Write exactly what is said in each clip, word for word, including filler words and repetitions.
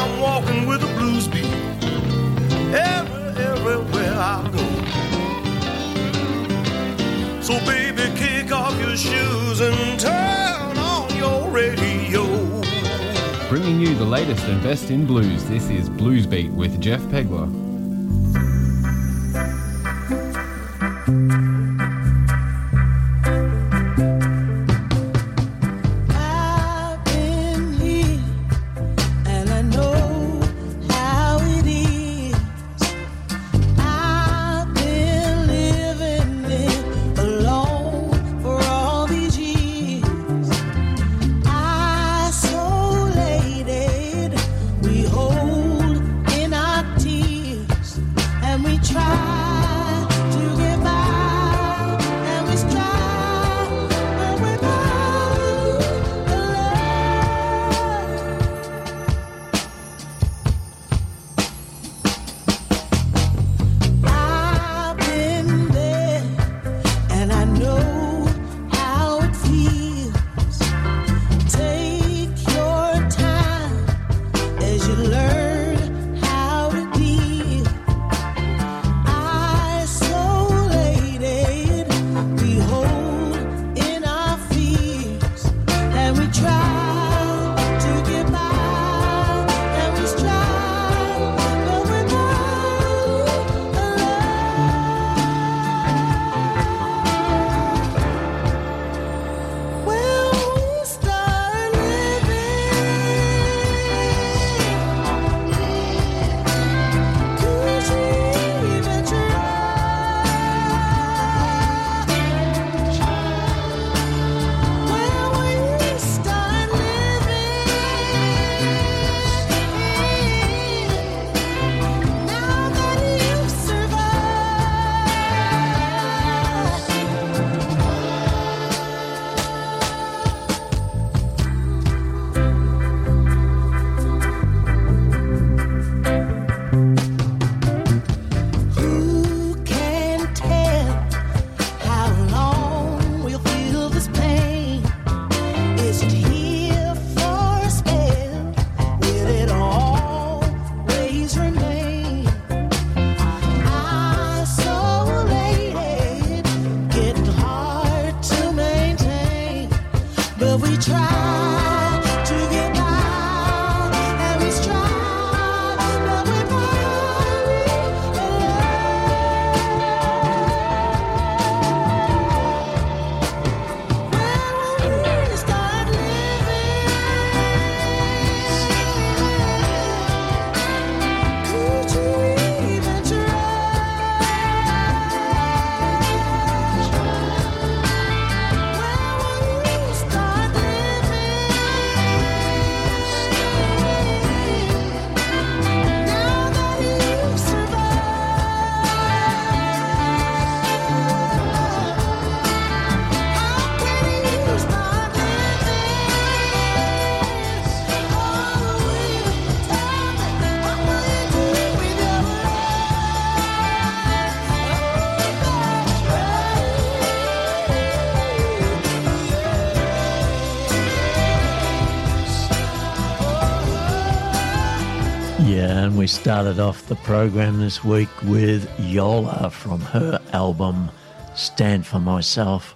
I'm walking with a blues beat every, everywhere I go. So baby, kick off your shoes and turn on your radio. Bringing you the latest and best in blues, this is Blues Beat with Jeff Pegler. We started off the program this week with Yola from her album Stand For Myself.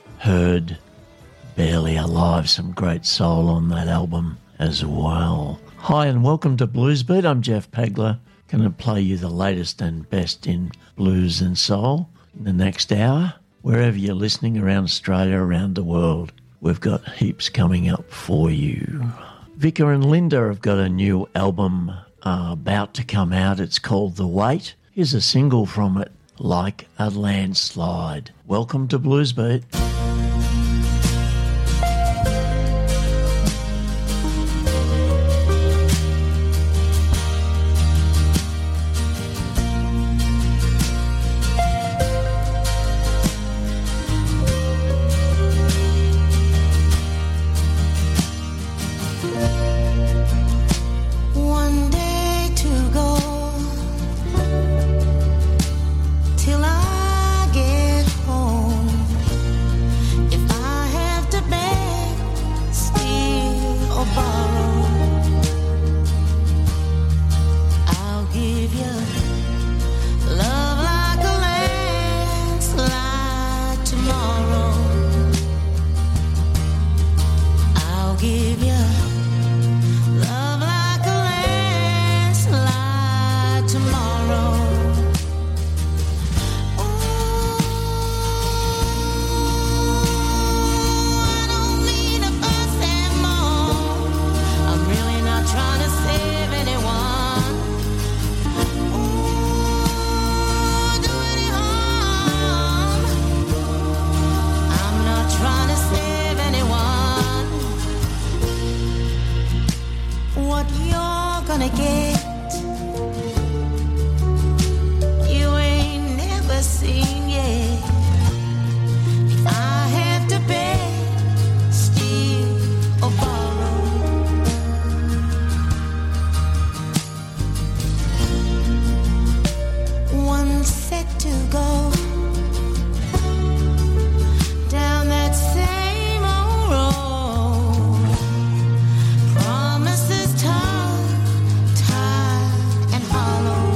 Heard Barely Alive, some great soul on that album as well. Hi and welcome to Blues Beat. I'm Jeff Pegler. Going to play you the latest and best in blues and soul in the next hour. Wherever you're listening around Australia, around the world, we've got heaps coming up for you. Vika and Linda have got a new album Uh, about to come out. It's called The Wait. Here's a single from it, Like a Landslide. Welcome to Blues Beat. Till I get home. yet. You ain't never seen yet. If I have to beg, steal or borrow, one set to go down that same old road. Promises torn, tired and hollow.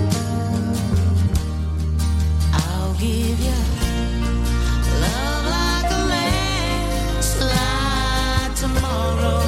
I'll give you love like a landslide tomorrow.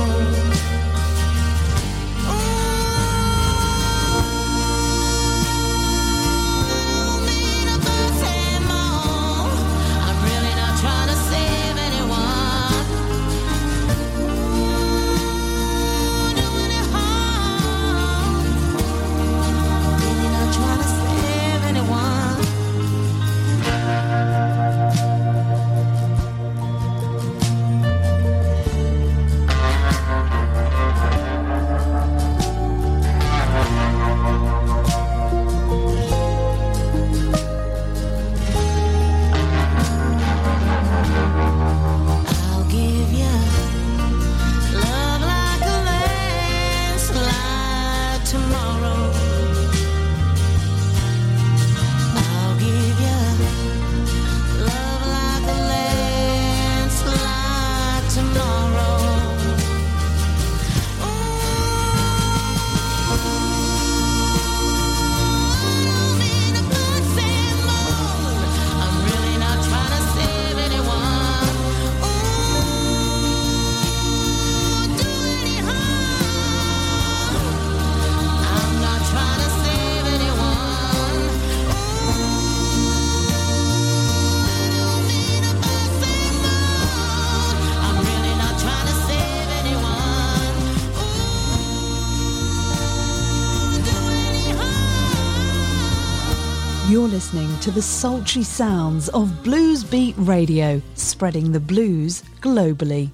You're listening to the sultry sounds of Blues Beat Radio, spreading the blues globally.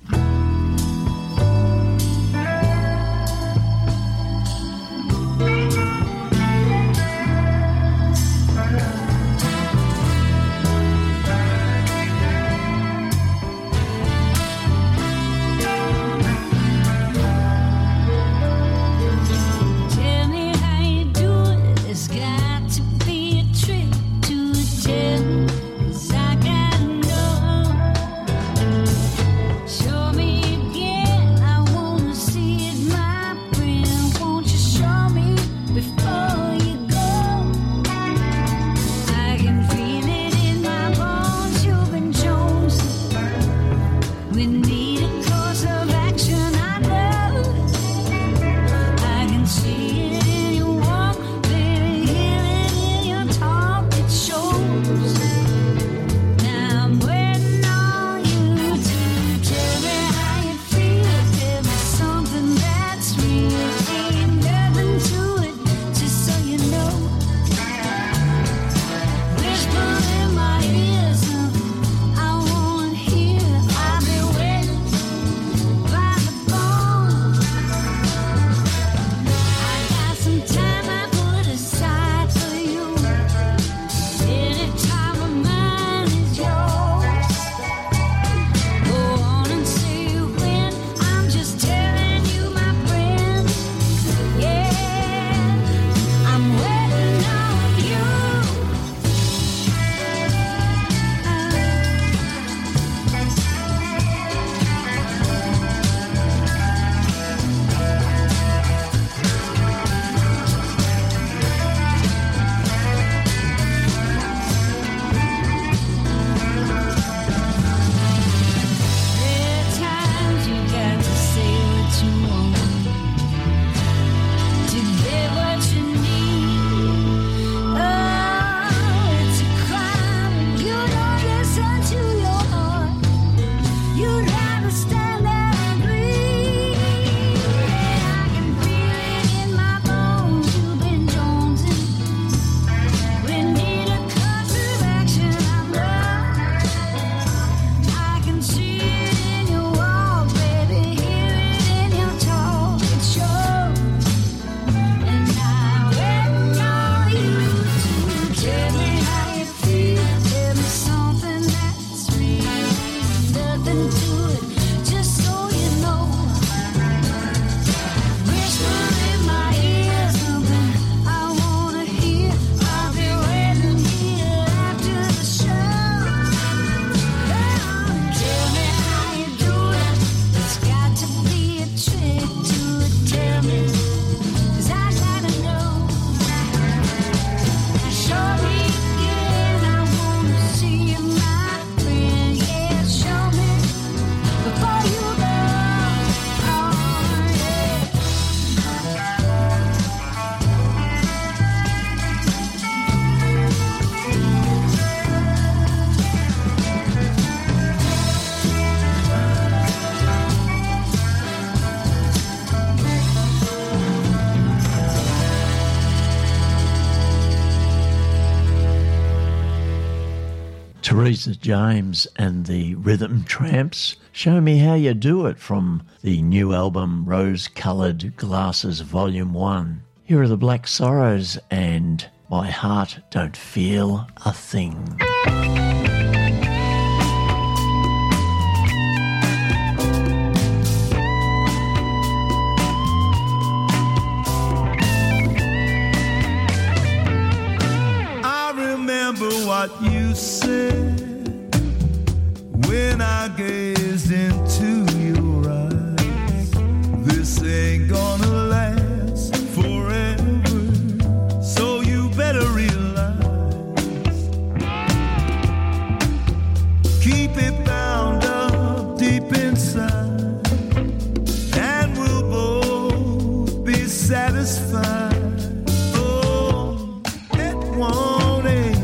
I Teresa James and the Rhythm Tramps, Show Me How You Do It, from the new album Rose Coloured Glasses Volume one. Here are the Black Sorrows and My Heart Don't Feel a Thing. What you said when I gazed into your eyes, this ain't gonna last forever, so you better realize, keep it bound up deep inside, and we'll both be satisfied. Oh, it won't end.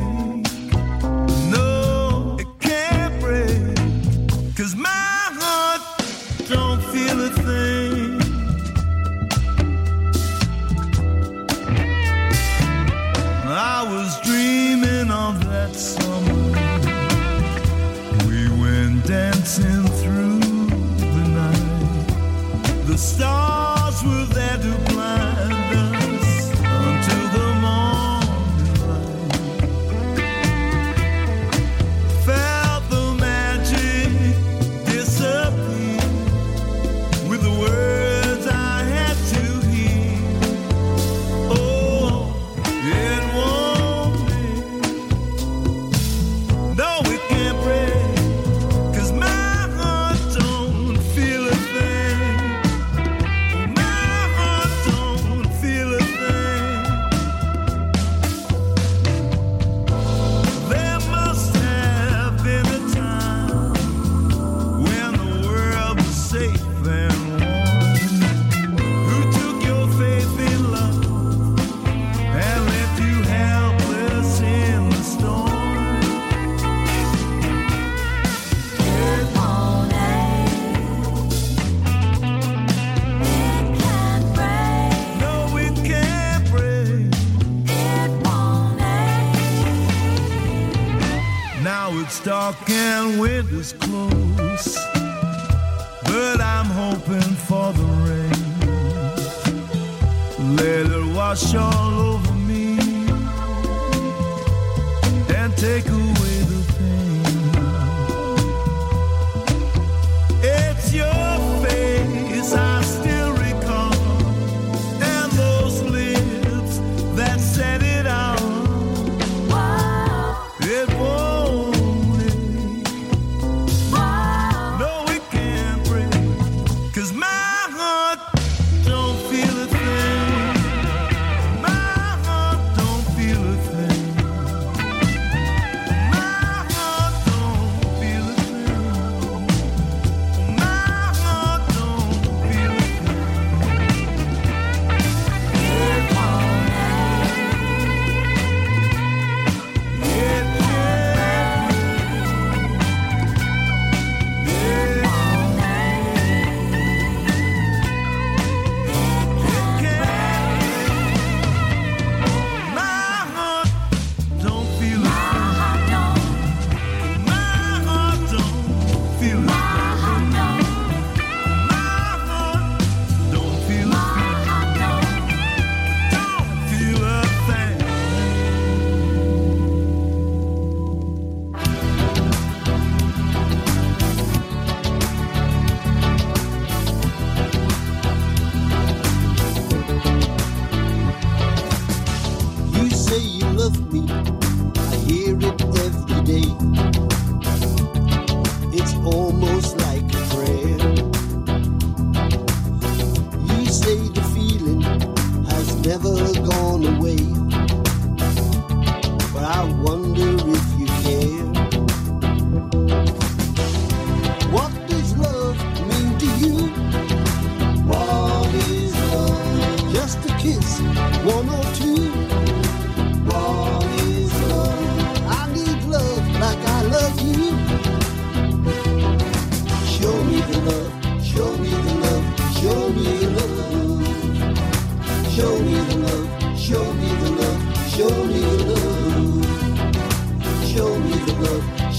Dancing through the night, the stars were there to blind us until the morning light. Felt the magic disappear with the words I had to hear. Oh, it won't be. No, it can't break. Dark and winter's close, but I'm hoping for the rain. Let it wash all over me and take away the pain. It's your face I still recall, and those lips that said it all. It won't.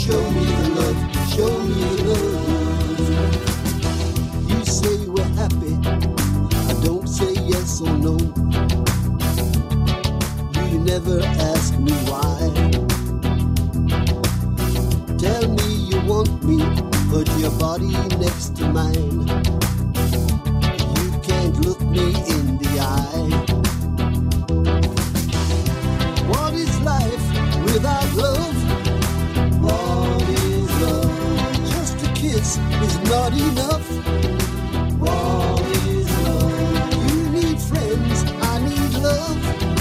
show me the love, show me the love. You say we're happy, I don't say yes or no. You never ask me why. Tell me you want me, put your body next to mine. You can't look me in the eye. What is life without love? What is love? Just a kiss is not enough. What is love? You need friends, I need love.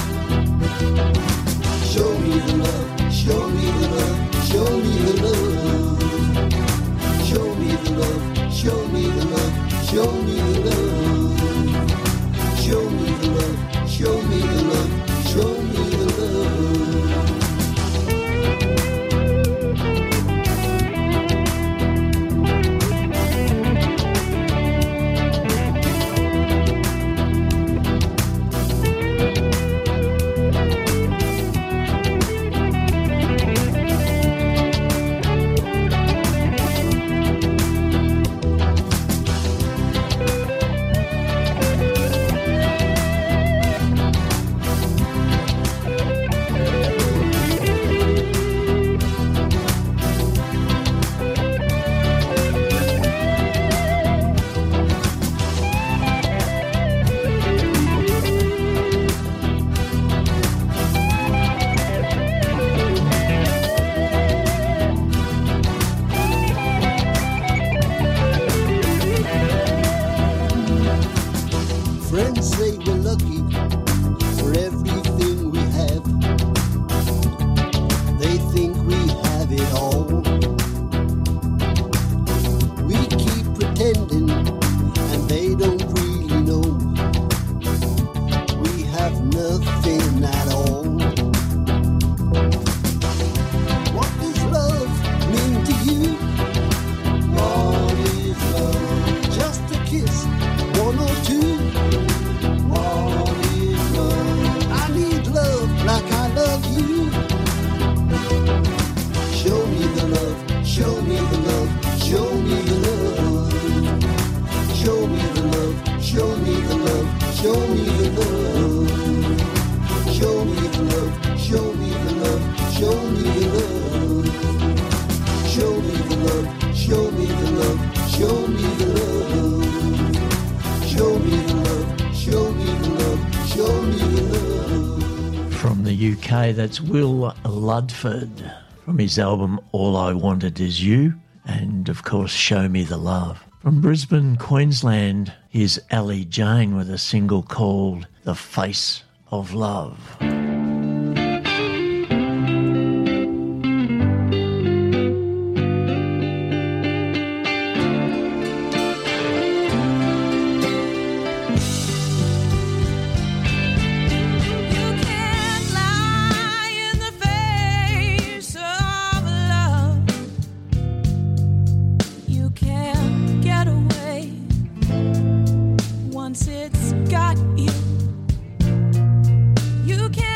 Show me the love, show me the love, show me the love. Show me the love, show me the love, show me the love. Show me the love, show me the love, show me the love. Friends say we're lucky for everything we have. They think we have it all. We keep pretending and they don't really know. We have nothing at all. What does love mean to you? What is love? Just a kiss, one or two. What is love? I need love like I love you. Show me the love, show me the love, show me the love. Show me the love, show me the love, show me the love. Show me the love, show me the love, show me the love. Show me the love, show me the love, show me the love. Show me the love, show me the love, show me the love. From the U K, that's Will Ludford from his album All I Wanted Is You, and of course Show Me the Love. From Brisbane, Queensland, here's Ali Jane with a single called The Face of Love. You can't lie in the face of love. You can't get away once it's got you. You can't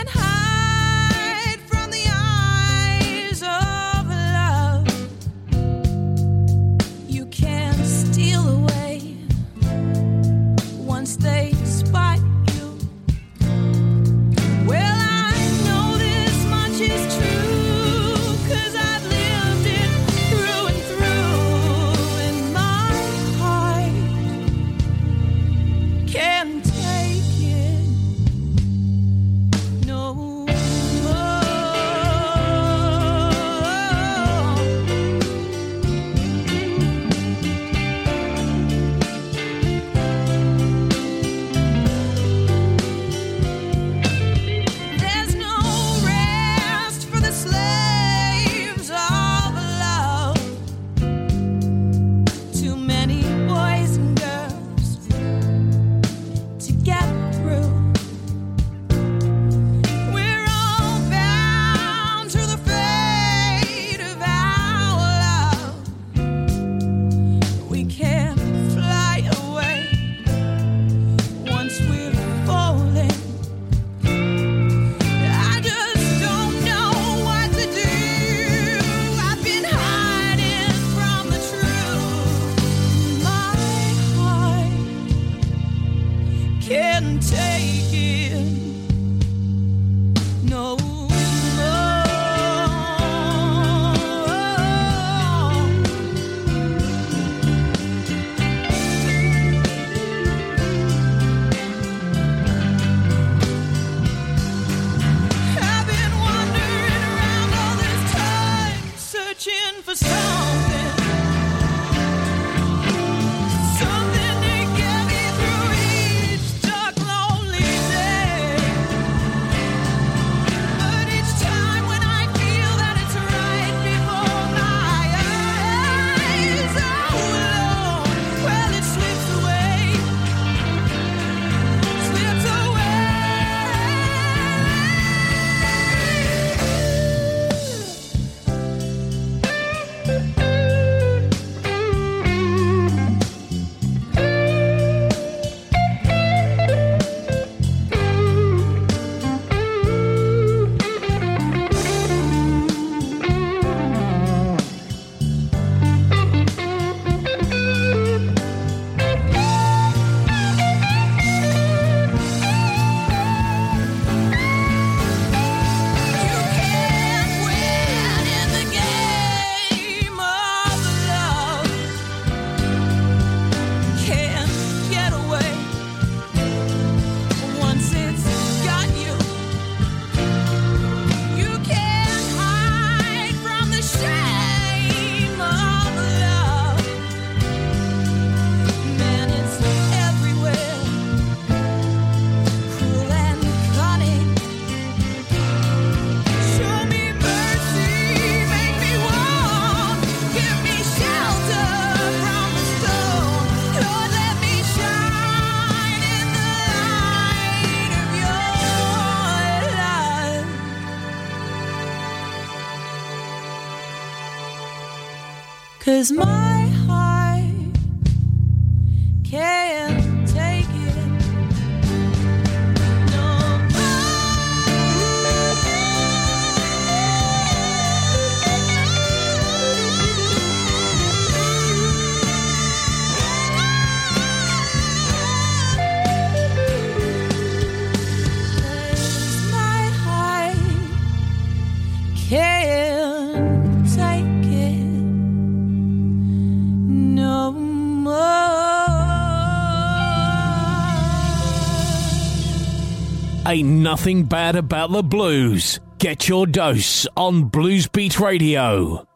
'cause my heart can't take it no can't take it no more. Ain't nothing bad about the blues. Get your dose on Blues Beat Radio.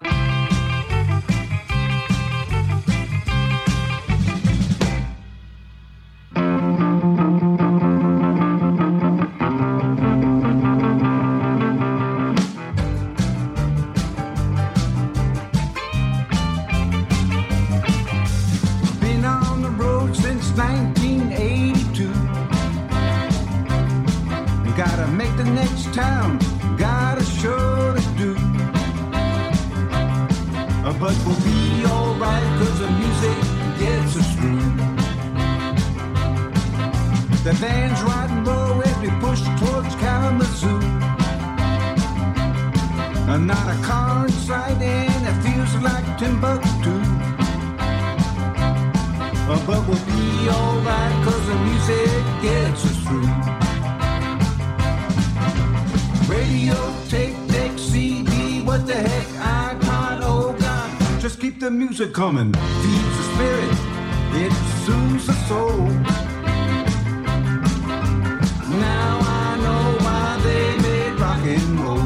But we'll be alright, 'cause the music gets us through. The band's riding low as we push towards Kalamazoo. Not a car in sight and it feels like Timbuktu. But we'll be alright, 'cause the music gets us through. Radio, tape, deck, C D, what the heck, iPod, oh God. Just keep the music coming, feeds the spirit, it soothes the soul. Now I know why they made rock and roll.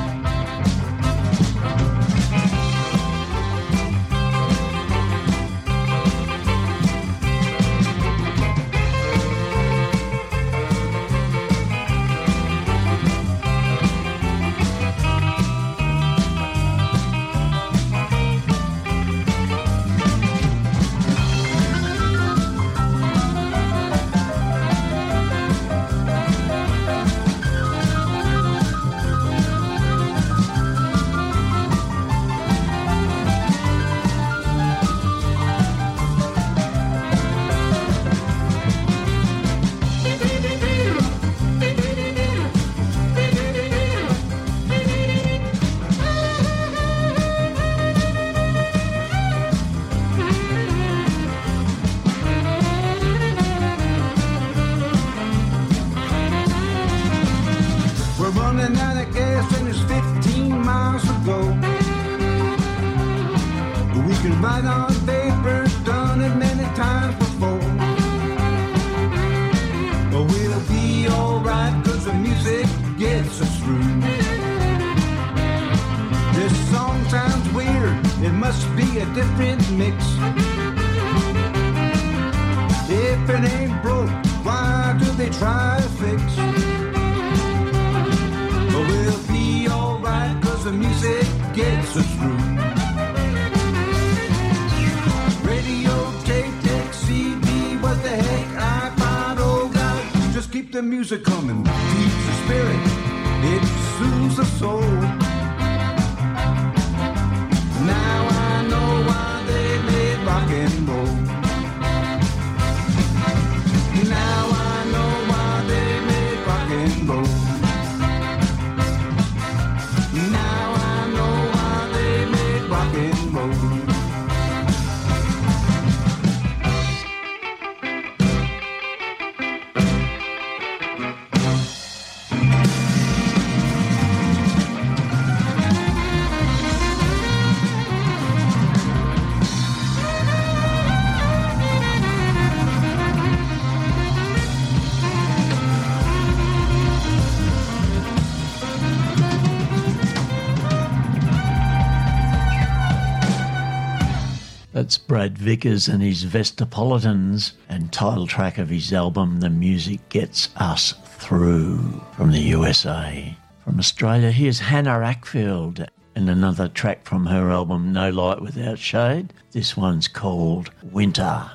That's Brad Vickers and his Vestapolitans, and title track of his album The Music Gets Us Through, from the U S A. From Australia, here's Hannah Ackfield and another track from her album No Light Without Shade. This one's called Winter.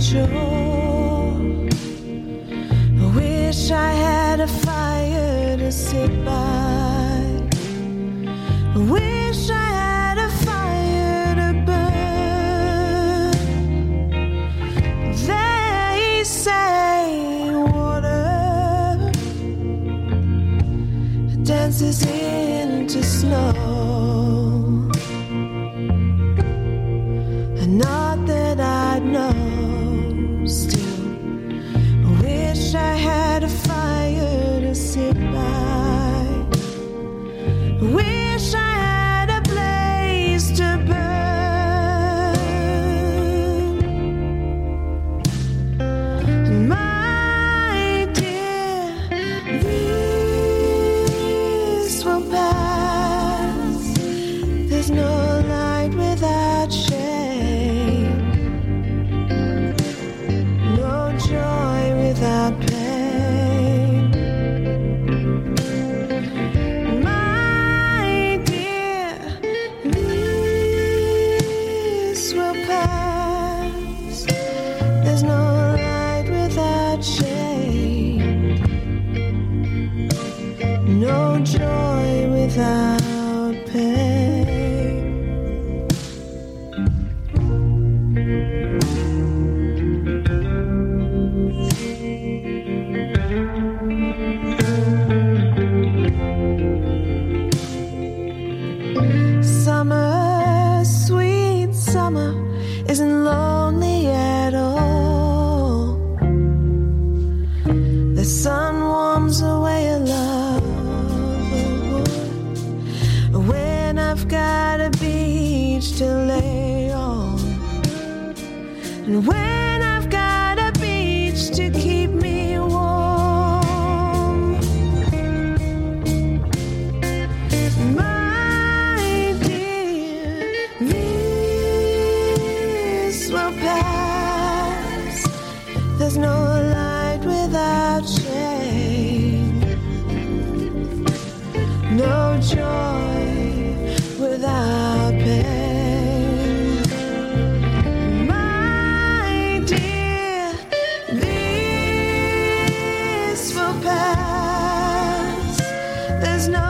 shore. I wish I had a fire to sit by. I wish I had a fire to burn. They say water dances into snow. Not that I'd know still. I wish I had a fire to sit by. I wish I had a place to burn. My dear, this will pass. There's no light without shade. Without pain, my dear, this will pass. There's no light without shade, no joy without pain. Summer, sweet summer, isn't lonely at all. The sun warms away a love when I've got a beach to lay on, and when I've got a beach to keep me warm. My dear, this will pass. There's no light without shade, no joy without pain. My dear, this will pass. There's no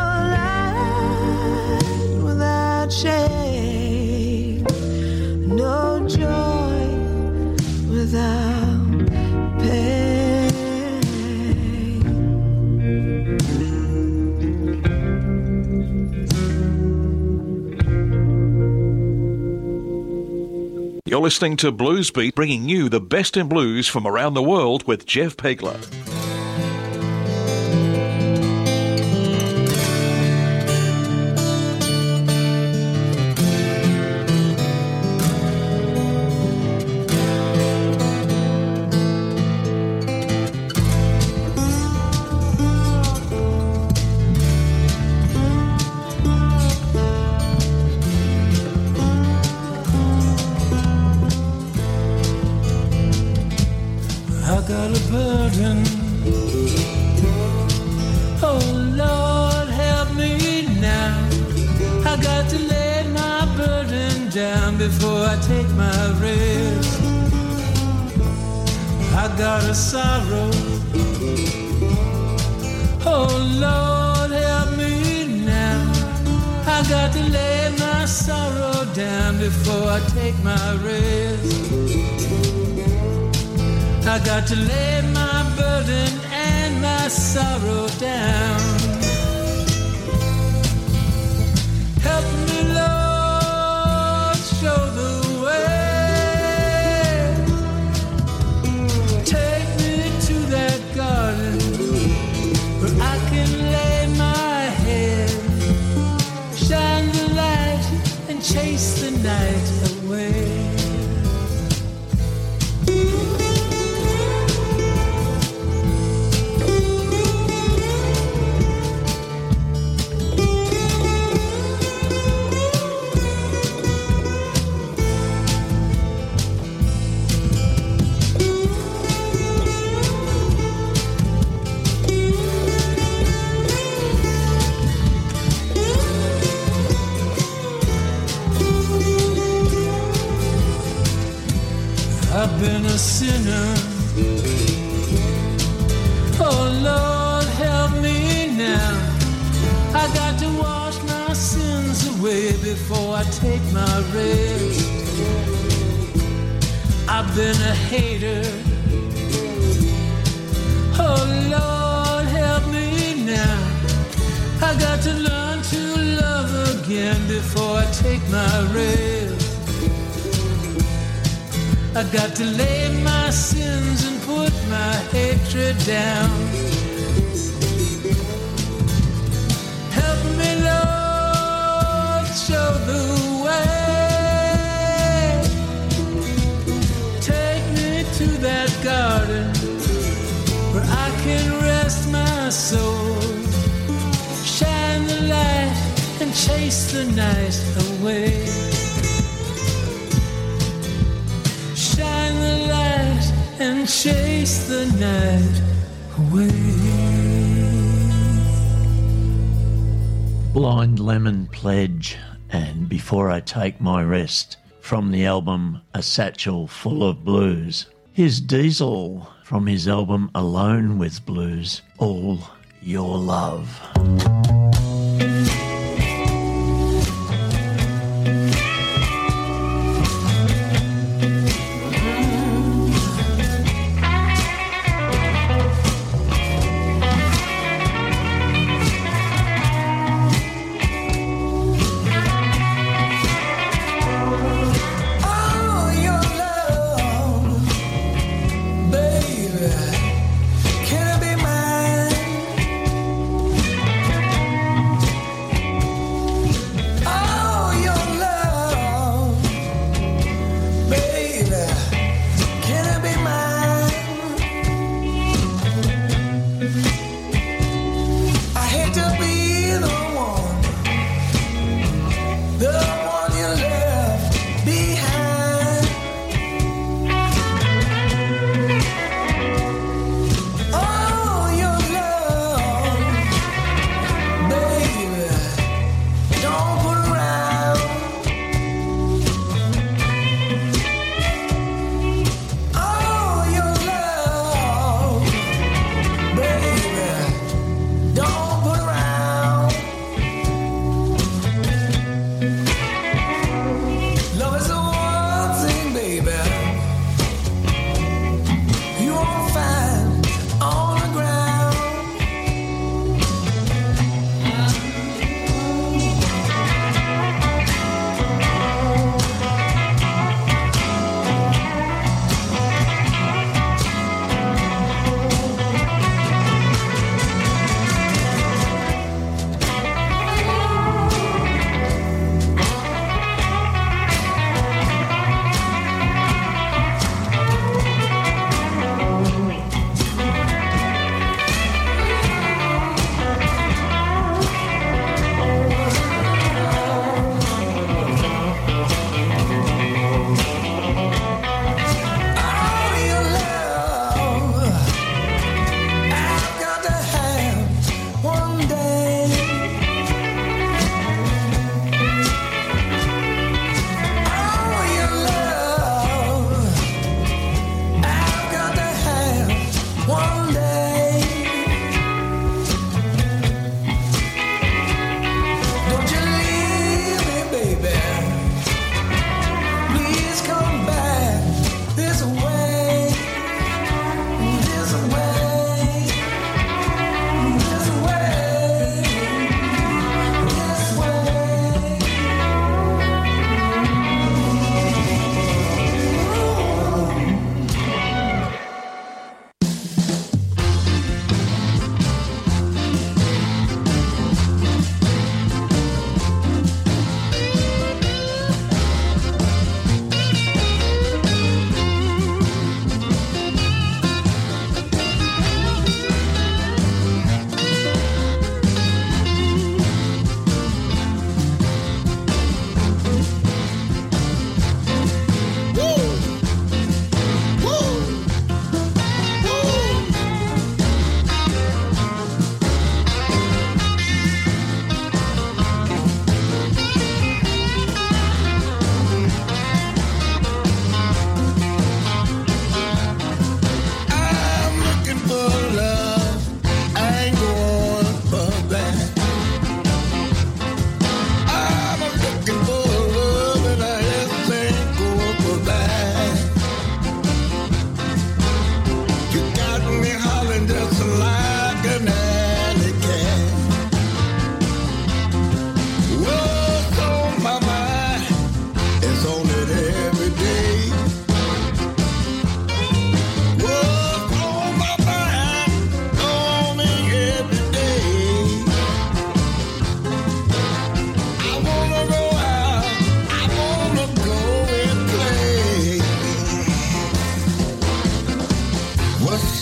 light without shade, no joy without pain. You're listening to Blues Beat, bringing you the best in blues from around the world with Jeff Pegler. I got a burden. Oh Lord, help me now. I got to lay my burden down before I take my rest. I got a sorrow. Oh Lord, help me now. I got to lay my sorrow down before I take my rest. I got to lay my burden and my sorrow down. Help me, Lord, show the way. Take me to that garden where I can lay my head, shine the light and chase the night away. rest. I've been a hater. Oh Lord, help me now. I got to learn to love again before I take my rest. I got to lay my sins and put my hatred down. Help me, Lord, show the way. Take me to that garden where I can rest my soul. Shine the light and chase the night away. Shine the light and chase the night away. Blind Lemon Pledge and Before I Take My Rest from the album A Satchel Full of Blues. Here's Diesel from his album Alone with Blues, All Your Love. Can I be mine?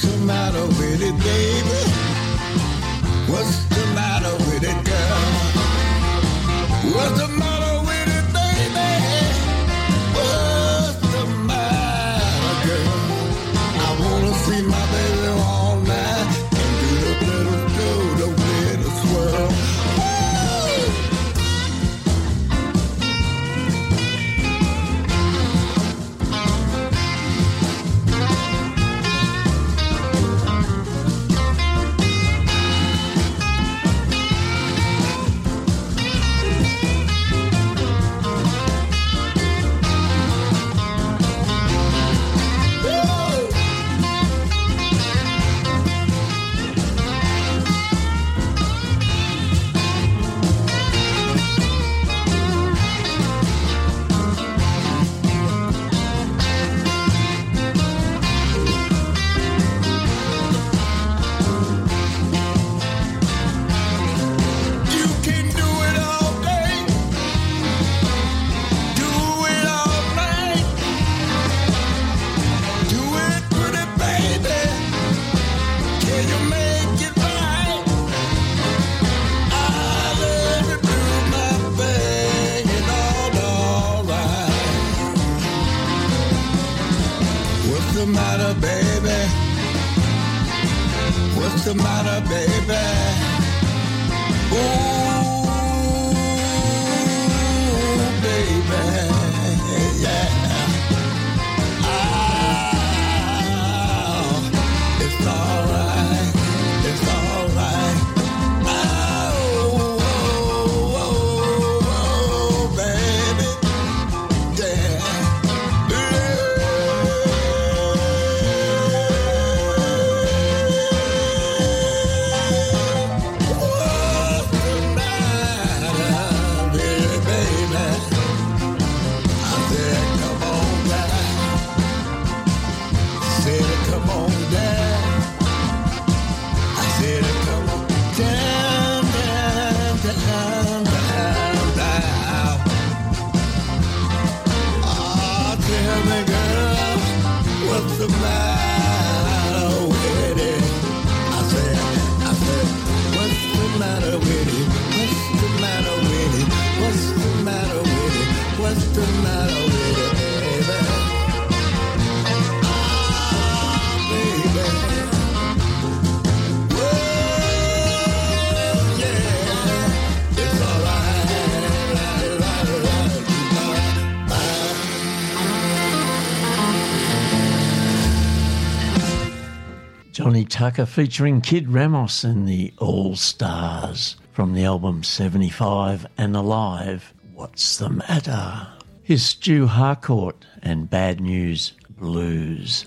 the matter with it, baby? What's the matter with it, girl? What's the matter with it, baby? What's the matter, girl? I wanna see my baby all night and do the little do the little swirl. What's the matter, baby? Ooh, baby, yeah. Oh, it's alright, it's alright. Oh, oh, oh, oh, baby, yeah. What's the matter with it? I said, I said, what's the matter with it? What's the matter with it? What's the matter with it? What's the matter with it, baby? Ah, baby. Well, yeah, it's alright, right, right, right, right. Johnny Tucker featuring Kid Ramos and the All Stars from the album seventy-five and Alive, What's the Matter? Here's Stu Harcourt and Bad News Blues.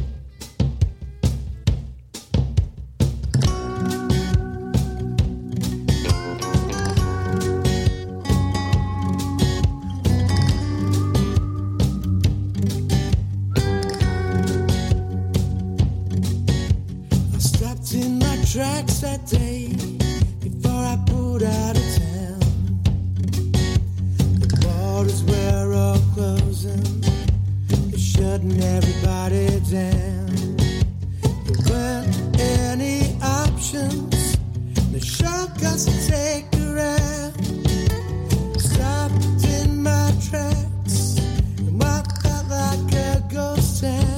Tracks that day before I pulled out of town. The borders were all closing, they're shutting everybody down. There weren't any options, the shortcuts to take around. Stopped in my tracks and what felt like a ghost town.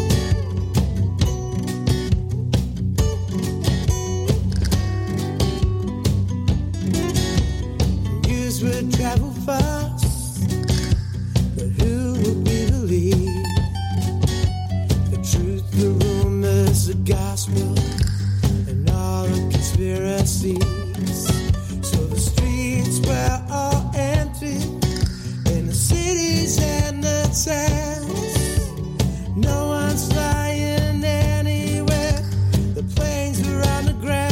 Would travel fast, but who would we believe? The truth, the rumors, the gospel, and all the conspiracies. So the streets were all empty in the cities and the towns. No one's flying anywhere, the planes were on the ground.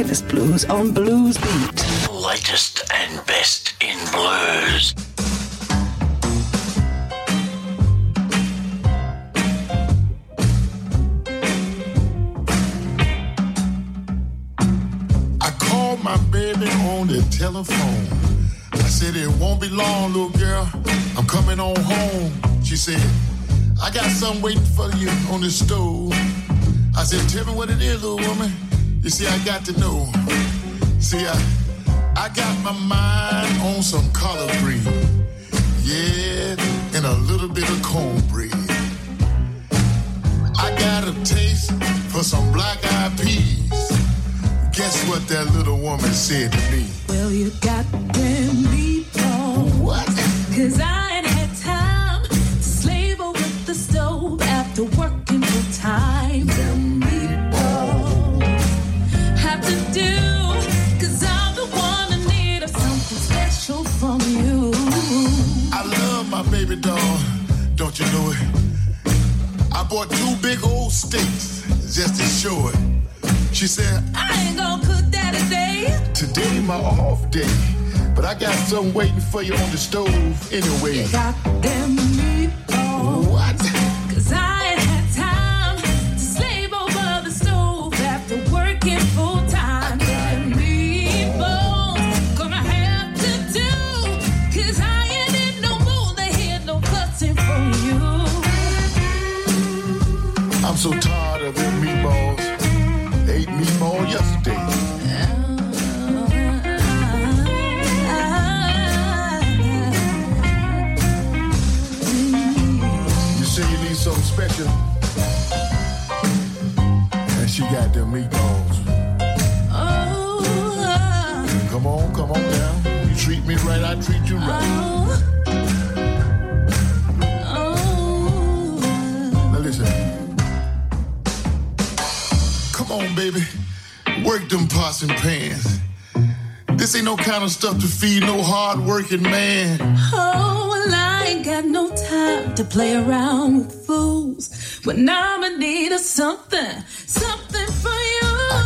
Archivist Blues on Blues Beat. Latest and best in blues. I called my baby on the telephone. I said, it won't be long, little girl. I'm coming on home. She said, I got something waiting for you on the stove. I said, tell me what it is, little woman. You see, I got to know. See, I, I got my mind on some collard green. Yeah, and a little bit of cornbread. I got a taste for some black-eyed peas. Guess what that little woman said to me? Well, you got them meatballs. What? Cause I ain't had time to slave over the stove after working full time. Them meatballs have to do, cause I'm the one that needed something special from you. I love my baby doll, don't you know it? I bought two big old steaks just to show it. She said, I ain't gonna cook that today. Today my off day, but I got something waiting for you on the stove anyway. You got them meatballs. What? Cause I ain't had time to slave over the stove after working full time. Them meatballs gonna have to do, cause I ain't in no mood to hear no cussing from you. I'm so tired of them meatballs. Ate meatball yesterday. You say you need something special, and she got them meatballs. Oh, come on, come on down. You treat me right, I treat you right. Oh, oh. Now listen. Come on, baby. Work them pots and pans. This ain't no kind of stuff to feed no hard-working man. Oh, well, I ain't got no time to play around with fools when I'm in need of something, something for you.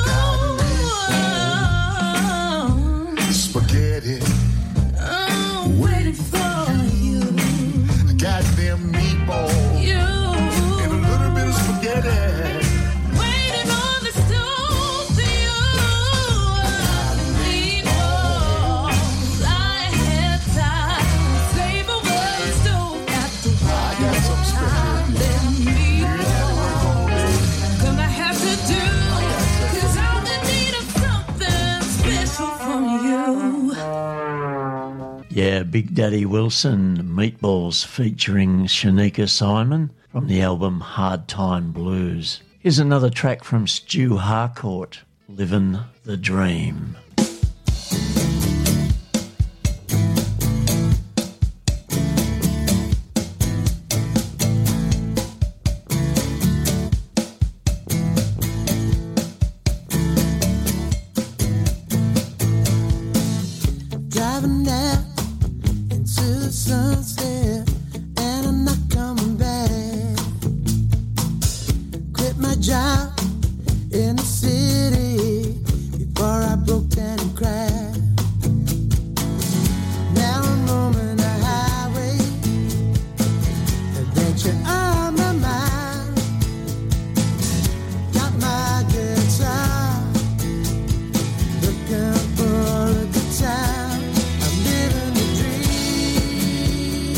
I got it. Spaghetti. Oh, waiting for you. I got them meatballs. You. And a little bit of spaghetti. Yeah, Big Daddy Wilson, Meatballs, featuring Shanika Simon from the album Hard Time Blues. Here's another track from Stu Harcourt, Livin' the Dream. Looking for a good time. I'm living the dream.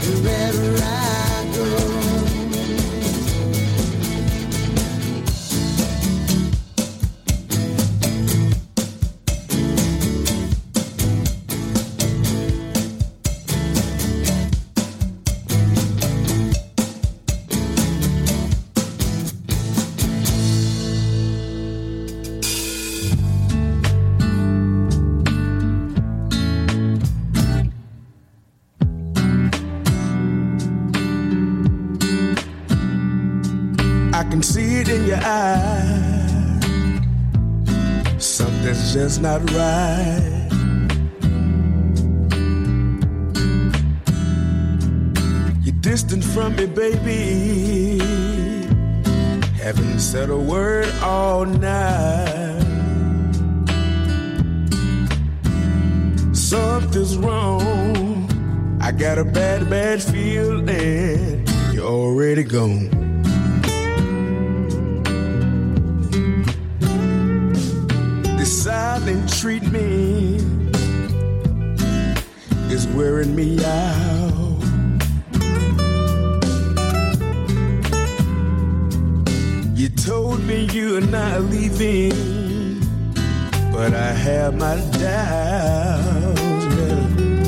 wherever I go. Something's just not right. You're distant from me, baby. Haven't said a word all night. Something's wrong. I got a bad, bad feeling. You're already gone. Silent treatment is wearing me out. You told me you're not leaving, but I have my doubts. Yeah.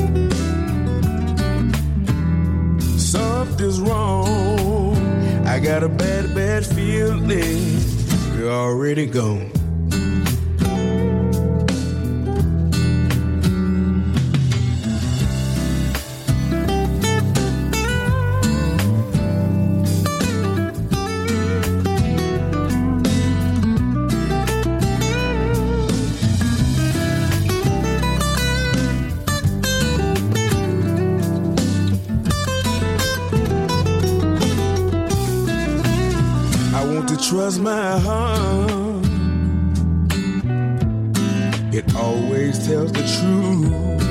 Something's wrong. I got a bad, bad feeling. You're already gone. Trust my heart, it always tells the truth.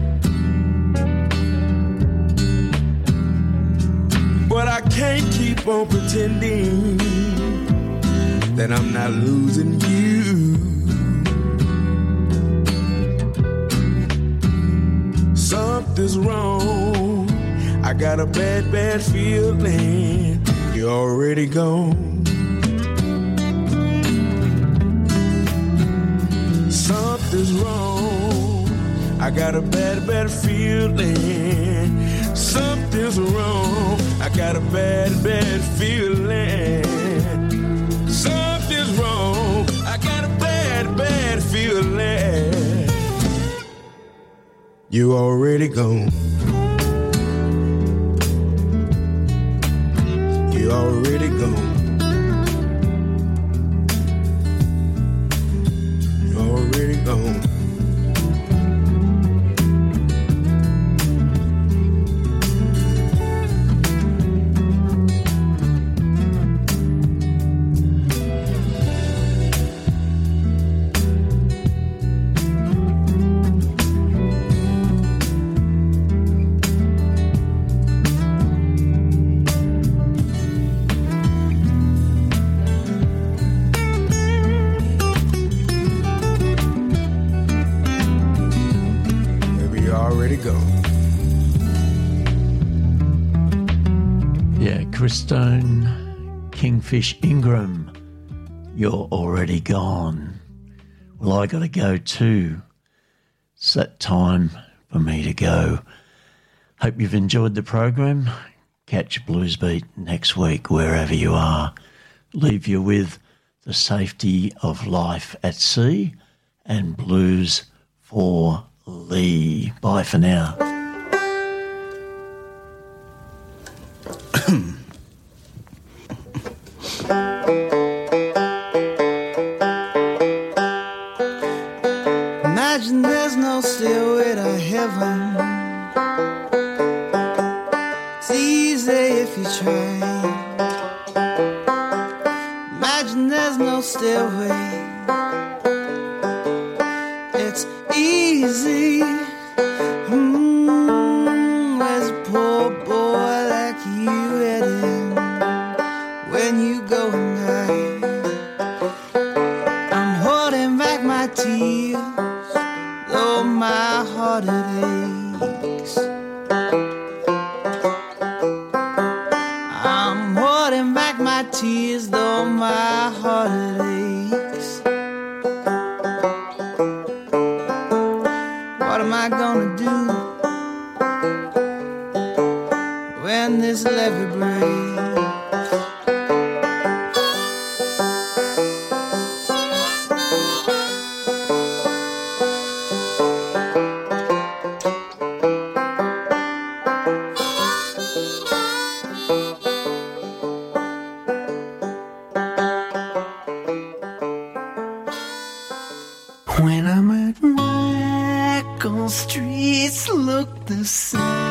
But I can't keep on pretending that I'm not losing you. Something's wrong. I got a bad, bad feeling. You're already gone. Something's wrong. I got a bad, bad feeling. Something's wrong. I got a bad, bad feeling. Something's wrong. I got a bad, bad feeling. You already gone. You already gone. Already gone. Stone, Kingfish Ingram, you're already gone. Well, I got to go too. It's that time for me to go. Hope you've enjoyed the program. Catch Blues Beat next week wherever you are. Leave you with the safety of life at sea and blues for Lee. Bye for now. Imagine there's no stairway to heaven. It's easy if you try. Imagine there's no stairway. It's easy. Mm, there's a poor boy like you heading when you go and die. I'm holding back my tears, though my heart it aches. when this levee breaks. When I'm at work, all streets look the same.